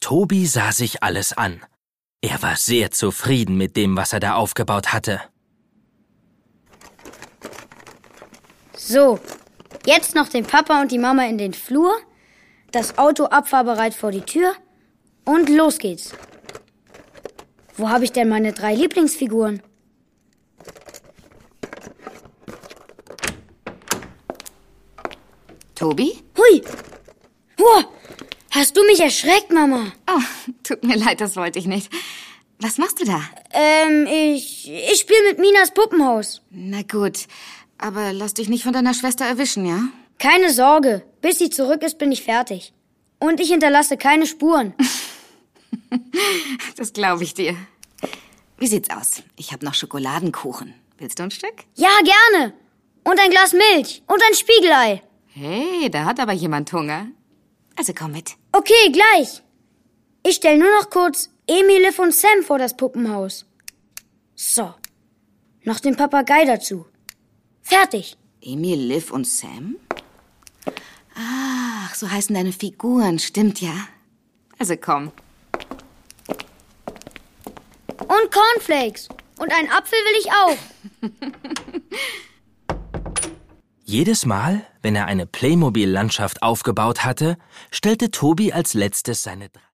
Tobi sah sich alles an. Er war sehr zufrieden mit dem, was er da aufgebaut hatte. So, jetzt noch den Papa und die Mama in den Flur, das Auto abfahrbereit vor die Tür und los geht's. Wo habe ich denn meine 3 Lieblingsfiguren? Tobi? Hui! Huh! Hast du mich erschreckt, Mama? Oh, tut mir leid, das wollte ich nicht. Was machst du da? Ich spiele mit Minas Puppenhaus. Na gut, aber lass dich nicht von deiner Schwester erwischen, ja? Keine Sorge, bis sie zurück ist, bin ich fertig. Und ich hinterlasse keine Spuren. Das glaube ich dir. Wie sieht's aus? Ich habe noch Schokoladenkuchen. Willst du ein Stück? Ja, gerne. Und ein Glas Milch und ein Spiegelei. Hey, da hat aber jemand Hunger. Also komm mit. Okay, gleich. Ich stelle nur noch kurz Emil, Liv und Sam vor das Puppenhaus. So, noch den Papagei dazu. Fertig. Emil, Liv und Sam? Ach, so heißen deine Figuren, stimmt ja. Also komm. Und Cornflakes. Und einen Apfel will ich auch. Jedes Mal, wenn er eine Playmobil-Landschaft aufgebaut hatte, stellte Tobi als letztes seine